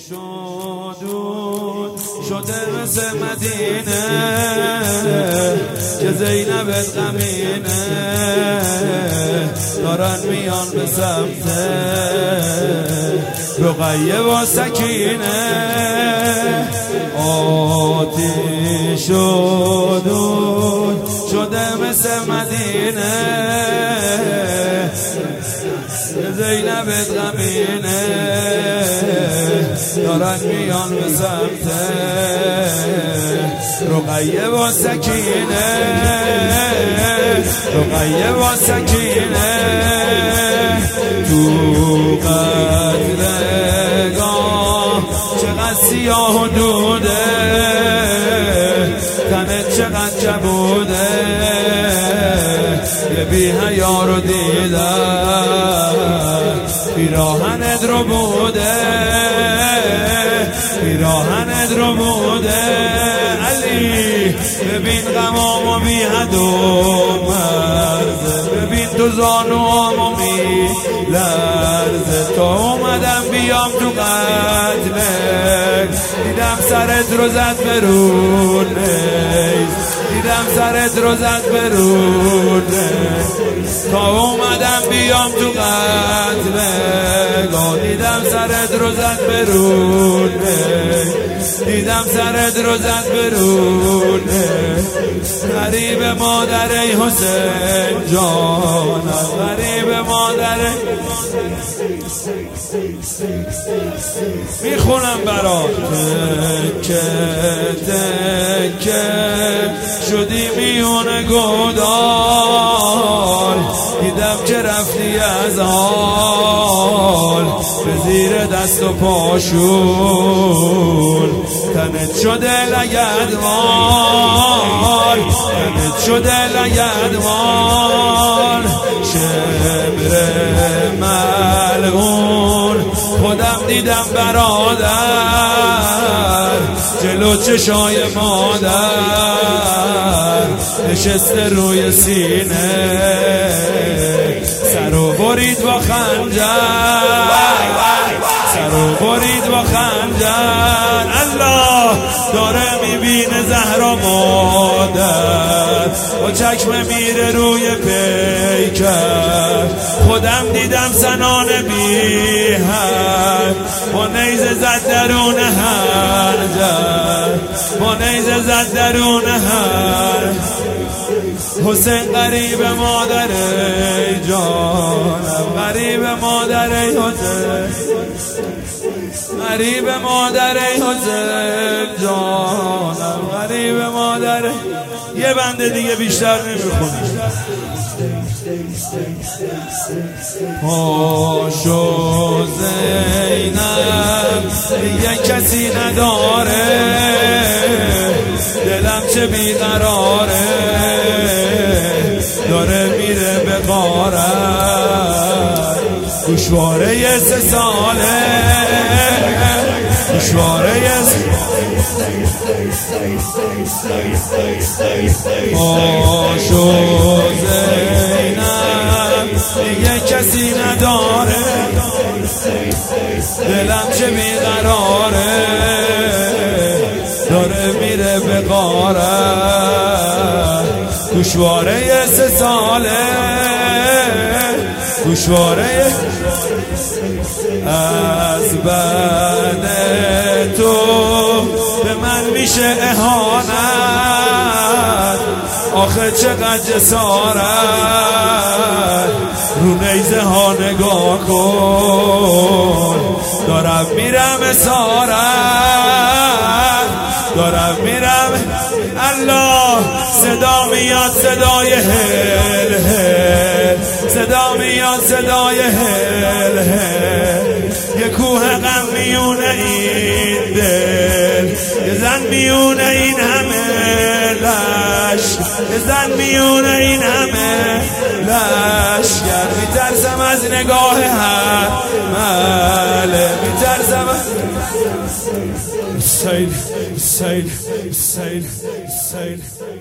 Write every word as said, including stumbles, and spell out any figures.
شدود شده مثل مدینه که زینبت غمینه دارن میان به سمت رقیه و سکینه آتیش شدود شده مثل مدینه زینبت غمینه دارن میان به سمت رقیه و سکینه رقیه و سکینه تو قدرگاه چقدر سیاه و دوده تنت چقدر جبوده یه بی حیا رو دیدن پیراهنت رو بوده پیراهنت رو بوده علی ببین غمامو بی حد و مرزه ببین تو زانوامو می لرزه تا اومدم بیام تو قتلک دیدم سرت رو زد برون دیدم سرت رو زد برون تا اومدم بیام تو قتلک دیدم سرت رو زد برون دیدم سرت رو زد برون غریب مادر ای حسین جانم غریب مادر میخونم برات تکه تکه شدی میون گودال دیدم که رفتی از حال به زیر دست و پاشون تنت شده لگدمال تنت شده لگدمال شبر ملعون خودم دیدم برادر جلو چشای مادر نشسته روی سینه سرو برید با خنجر سرو برید با خنجر الله داره میبینه زهرا مادر با چکمه میره روی پیکر خودم دیدم سنان بیهر با نیزه زد درون هنجر با نیزه زد درون هر حسین غریب مادر جانم غریب مادر حسین غریب مادر حسین جانم غریب مادر یه بنده دیگه بیشتر نمیخونم پاشو زینب دیگه کسی نداره دلم چه بیقراره داره میره به غارت گوشواره سه ساله گوشواره پاشو زینب دیگه کسی نداره دلم چه بیقراره داره میره به غارت گوشواره سه ساله گوشواره از بعد تو به من میشه اهانت آخه چقدر جسارت رو نیزه ها نگاه کن دارم میرم اسارت دارم میرم الله صدا میاد صدای هل هل صدا میاد صدای هل هل یه کوه غم میونه این دل یه زن میونه این همه لش یه زن میونه این همه لشگر میترسم از نگاه هر مله میترسم سیل سیل سیل سیل